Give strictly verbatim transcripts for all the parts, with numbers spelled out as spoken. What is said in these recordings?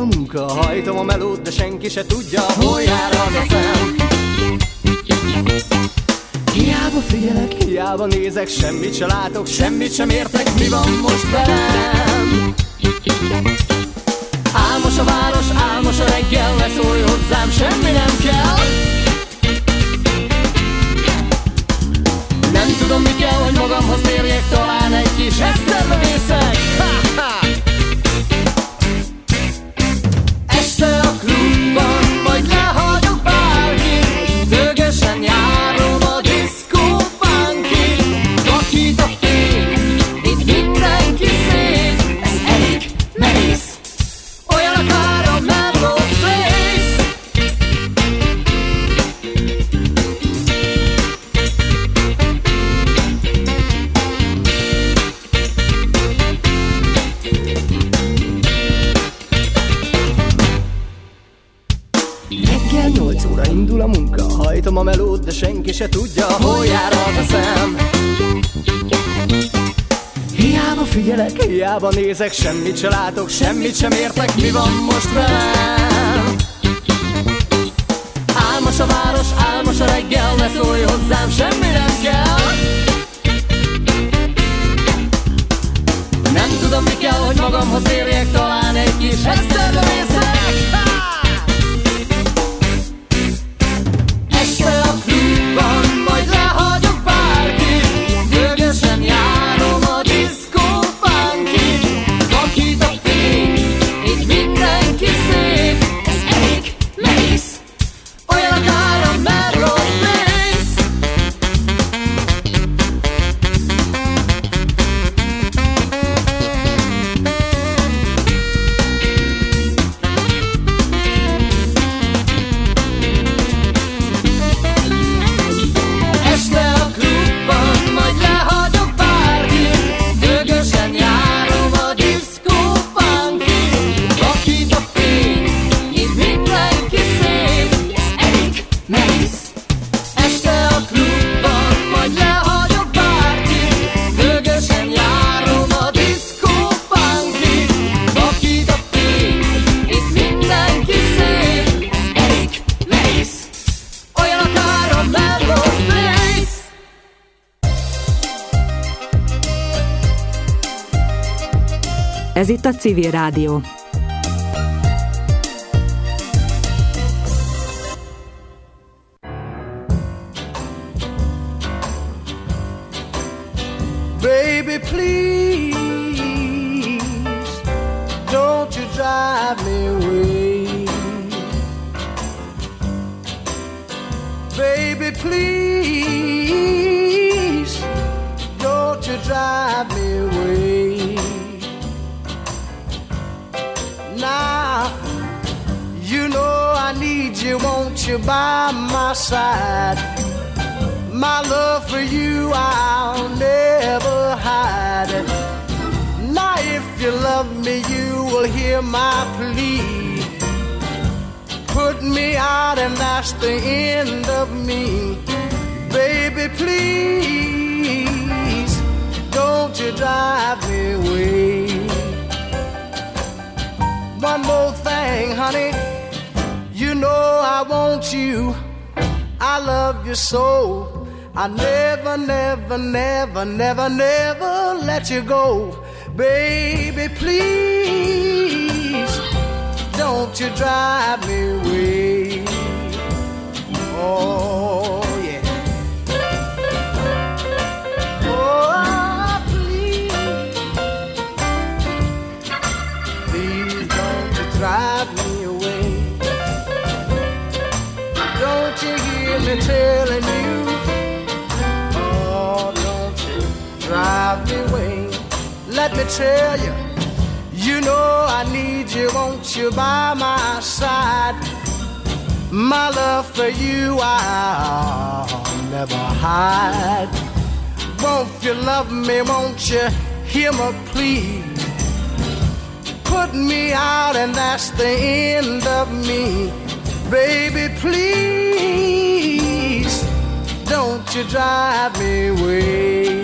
a munka, hajtom a melót, de senki se tudja, hol jár az a szem. Hiába figyelek, hiába nézek, semmit se látok, semmit sem értek, mi van most velem? Álmos a város, álmos a reggel, ne szólj hozzám, semmi nem kell. Nem tudom, mi kell, hogy magamhoz térjek, talán egy kis eszterbe vészek. Este a klubban, vagy lehagyok bárkit, dögösen járom a diszkó funkit. Vakít a fény, itt mindenki szép, ez elég merész, olyan akár a Melrose Place. Reggel nyolc óra indul a munka, hajtom a melót, de senki se tudja, hol jár az a szem. Hiába figyelek, hiába nézek, semmit se látok, semmit sem értek, mi van most velem? Álmos a város, álmos a reggel, ne szólj hozzám, semmi nem kell. Nem tudom, mi kell, hogy magamhoz térjek, talán egy kis eszterbe vészek. Este a klubban, majd lehagyok bárkit, dögösen járom a diszkó funkit. Vakít a fény, itt mindenki szép, ez elég merész, olyan akár a Melrose Place. Este a klubban, majd lehagyok bárkit, dögösen járom a diszkó funkit. Vakít a fény, itt mindenki szép, ez elég merész. Este a klubban, majd lehagyok bárkit, dögösen járom a diszkó funkit. Vakít a fény, itt mindenki szép, ez elég merész, olyan akár a Melrose Place. Ez itt a Civil Rádió. Baby, please, don't you drive me away. Baby, please, don't you drive me away. Now, you know I need you, won't you, by my side. My love for you I'll never hide. Now if you love me, you will hear my plea. Put me out and that's the end of me. Baby, please, don't you drive me away. One more thing, honey, you know I want you, I love you so. I never, never, never, never, never let you go. Baby, please, don't you drive me away. Oh, yeah. Oh, please, please don't you drive me away. Don't you hear me telling you? Drive me away. Let me tell you, you know I need you, won't you, by my side. My love for you I'll never hide. Won't you love me, won't you hear my plea? Put me out and that's the end of me. Baby, please, don't you drive me away.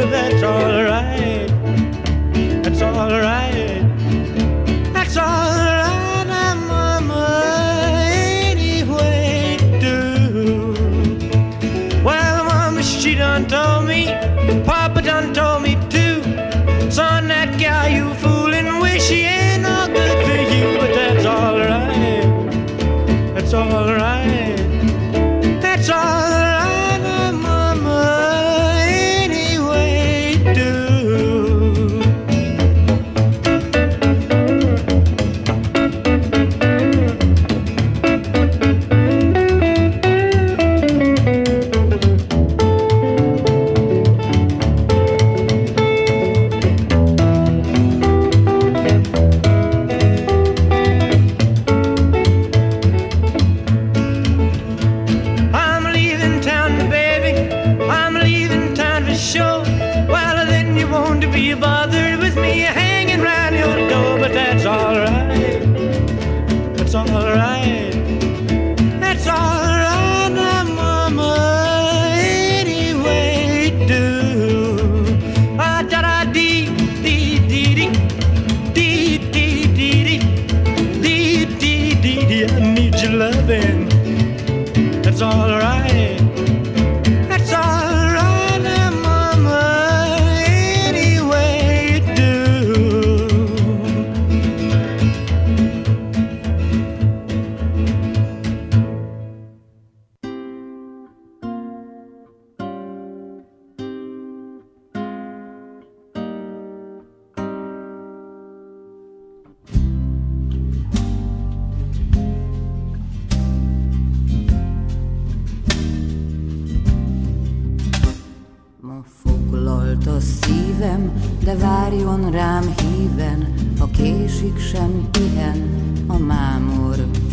but that's all right. That's all right. That's all right, now, Mama, anyway do. Well, Mama, she done told me, Papa done told me too. Son, that gal you fooling with, she ain't no good for you, but that's all right. That's all right. That's all right, now, Mama, anyway do. That's all right. That's all right, now, Mama, anyway you do. De várjon rám híven, ha késik sem pihen a mámor.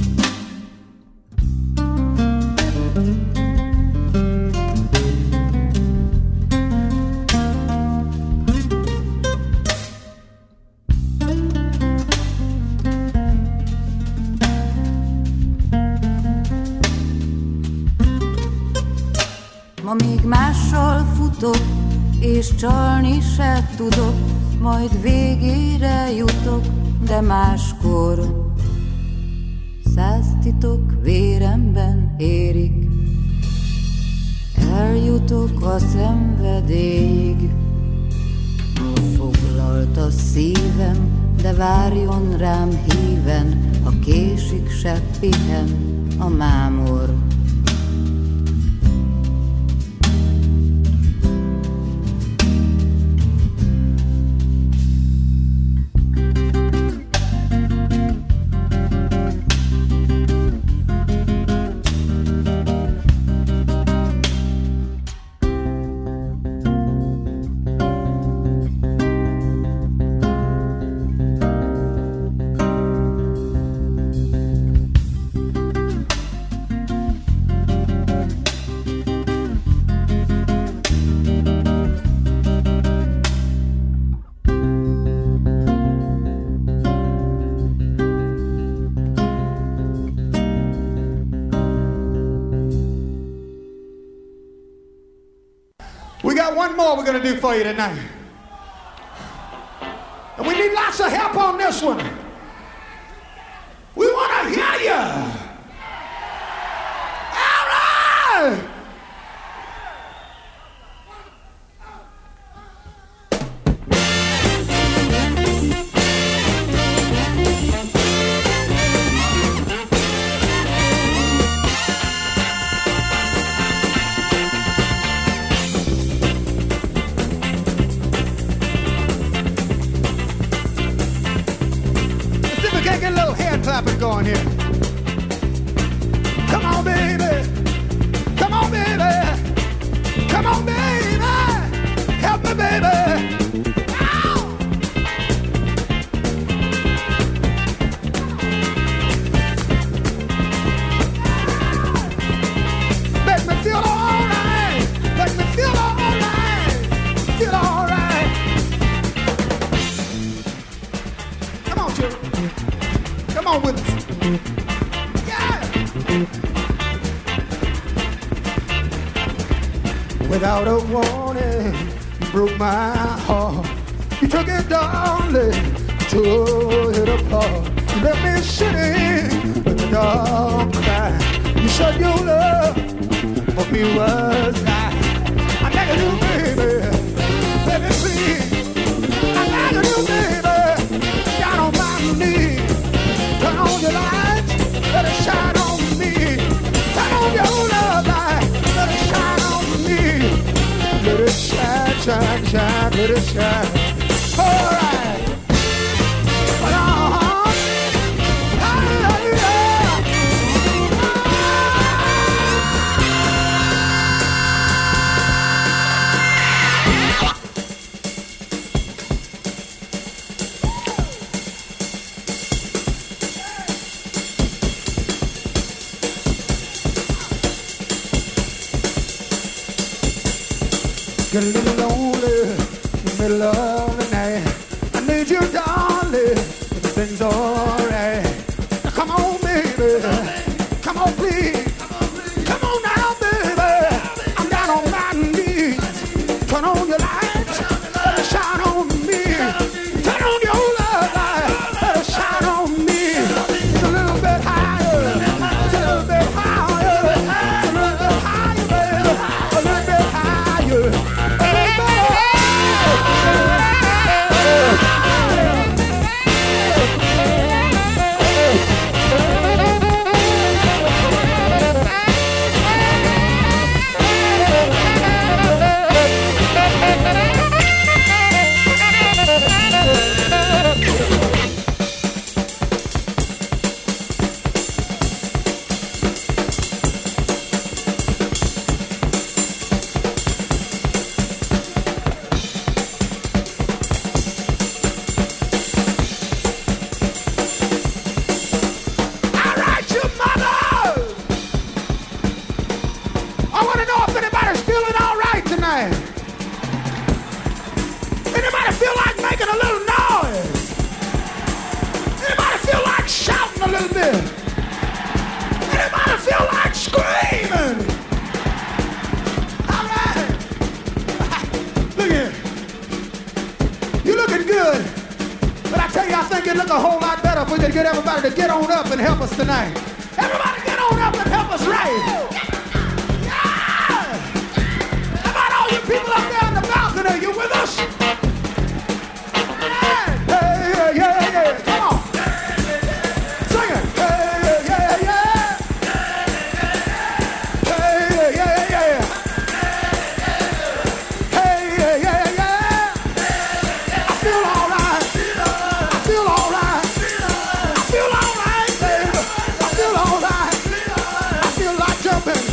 Ma még mással futok, és csalni se tudok, majd végére jutok, de máskor. Száz titok véremben érik, eljutok a szenvedélyig. Foglalt a szívem, de várjon rám híven, ha késik se pihen a mámor. One more we're going to do for you tonight. And we need lots of help on this one. We want to hear you. All right. Clapping going here. Come on, baby. Come on, baby. Come on, baby. Help me, baby. Ow! Make me feel all right. Make me feel all right. Feel all right. Come on, children. Come on with us. Yeah! Without a warning, You broke my heart. You took it, darling, tore it apart. You left me sitting in the dark crying. You said your love for me was right. I beg you, baby, let me see. I beg you, baby, down on my knees. Turn on your lights, let it shine on me. Turn on your love light, let it shine on me. Let it shine, shine, shine, let it shine. All right. But uh-huh. Hallelujah. Get a little lonely in the middle of the night. I need you, darling, everything's alright. Now come on, baby, come on, please. Come on now, baby, I'm down on my knees. Turn on your lights, let it shine on me. Turn on your love light, let it shine on me. It's a little bit higher, it's a little bit higher, it's a little bit higher, baby, a little bit higher. Tonight. Everybody get on up and help us right. Yeah! How about all you people up there on the balcony? You with us? Yeah, yeah, yeah, yeah. Come on. Sing it. Yeah, yeah, yeah. Hey, yeah, yeah, yeah. Hey, yeah, yeah, yeah. I feel all right. I feel all right. I feel all right. All right. I feel like jumping.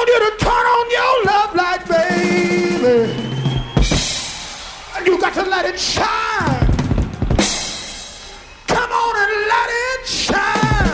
want you to turn on your love light, baby. And you got to let it shine. Come on and let it shine.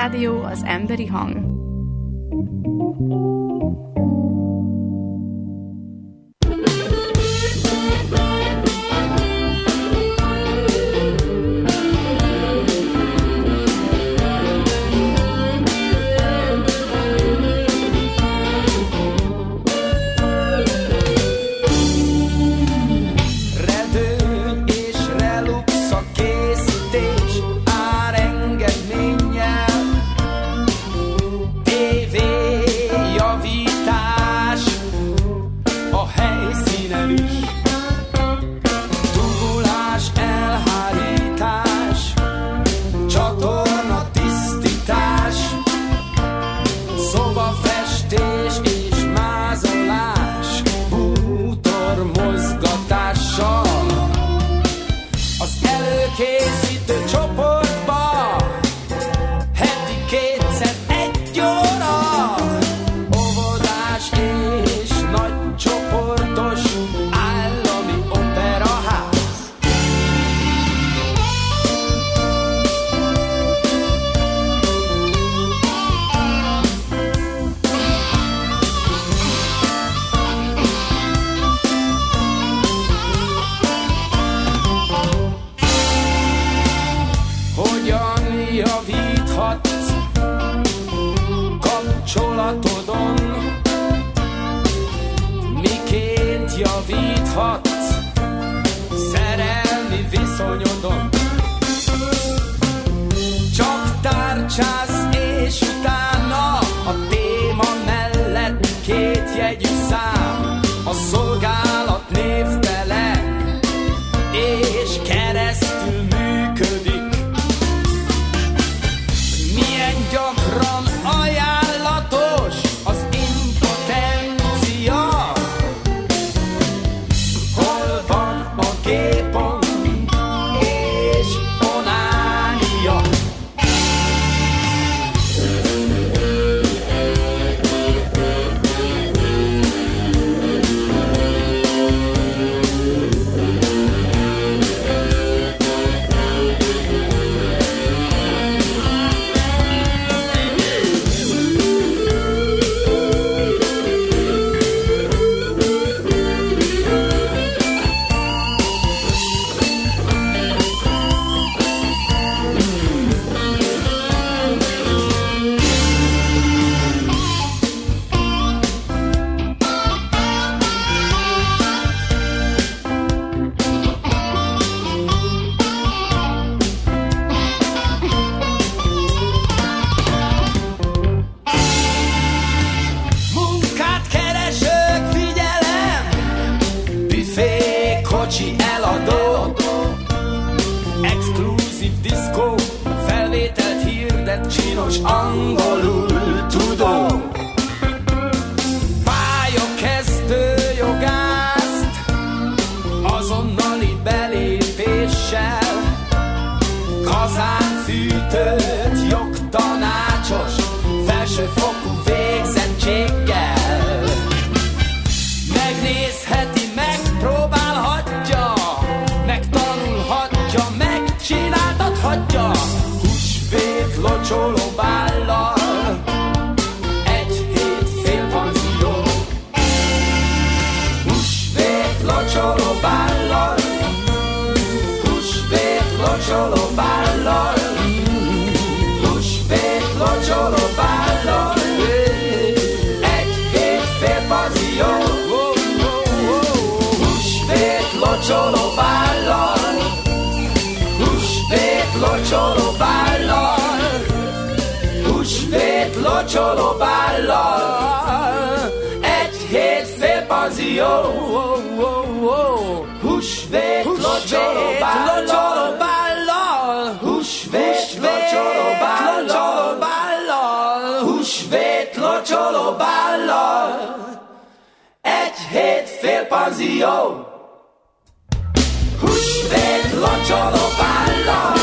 rádió, az emberi hang. Locsolóbállal, egy hét fél panzió. Húsvét locsolóbállal, húsvét locsolóbállal, húsvét locsolóbállal, egy hét fél panzió. Húsvét locsolóbállal.